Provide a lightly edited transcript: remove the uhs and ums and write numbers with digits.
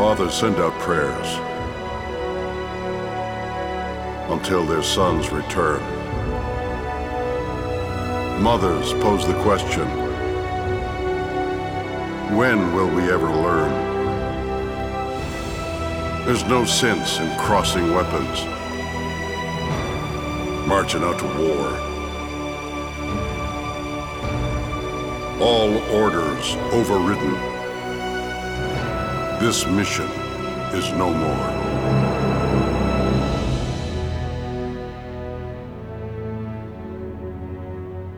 Fathers send out prayers until their sons return. Mothers pose the question, when will we ever learn? There's no sense in crossing weapons, marching out to war. All orders overridden. This mission is no more.